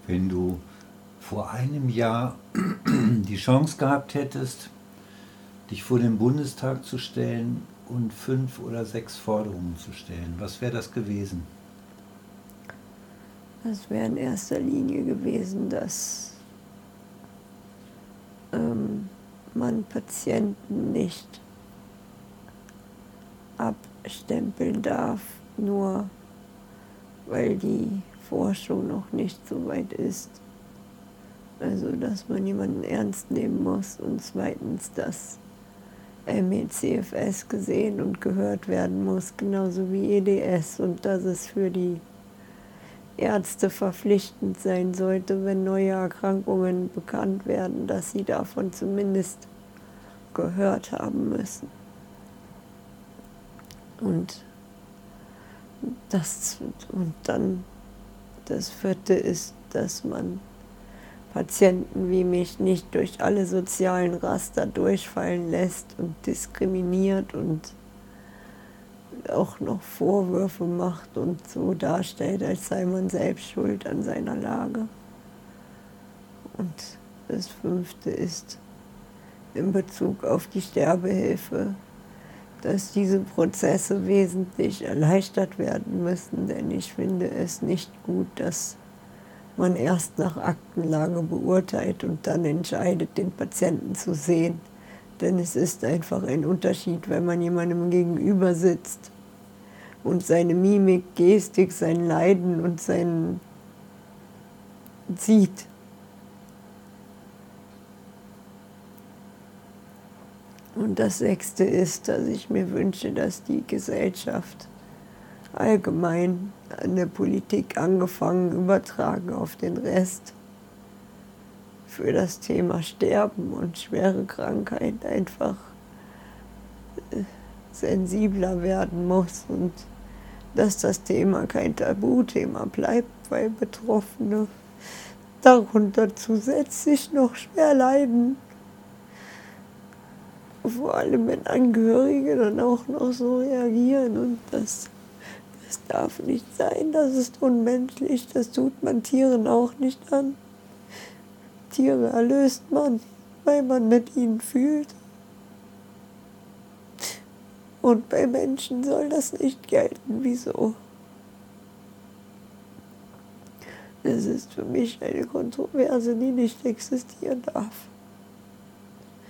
Wenn du vor einem Jahr die Chance gehabt hättest, dich vor den Bundestag zu stellen und 5 oder 6 Forderungen zu stellen, was wäre das gewesen? Das wäre in erster Linie gewesen, dass man Patienten nicht abstempeln darf, nur weil die Forschung noch nicht so weit ist. Also, dass man jemanden ernst nehmen muss, und zweitens, dass ME/CFS gesehen und gehört werden muss, genauso wie EDS, und dass es für die Ärzte verpflichtend sein sollte, wenn neue Erkrankungen bekannt werden, dass sie davon zumindest gehört haben müssen. Und dann das vierte ist, dass man Patienten wie mich nicht durch alle sozialen Raster durchfallen lässt und diskriminiert und auch noch Vorwürfe macht und so darstellt, als sei man selbst schuld an seiner Lage. Und das fünfte ist in Bezug auf die Sterbehilfe, dass diese Prozesse wesentlich erleichtert werden müssen, denn ich finde es nicht gut, dass man erst nach Aktenlage beurteilt und dann entscheidet, den Patienten zu sehen. Denn es ist einfach ein Unterschied, wenn man jemandem gegenüber sitzt und seine Mimik, Gestik, sein Leiden und sein sieht. Und das sechste ist, dass ich mir wünsche, dass die Gesellschaft allgemein an der Politik angefangen, übertragen auf den Rest, für das Thema Sterben und schwere Krankheit einfach sensibler werden muss und dass das Thema kein Tabuthema bleibt, weil Betroffene darunter zusätzlich noch schwer leiden. Vor allem wenn Angehörige dann auch noch so reagieren, und das darf nicht sein, das ist unmenschlich, das tut man Tieren auch nicht an. Tiere erlöst man, weil man mit ihnen fühlt. Und bei Menschen soll das nicht gelten. Wieso? Es ist für mich eine Kontroverse, die nicht existieren darf.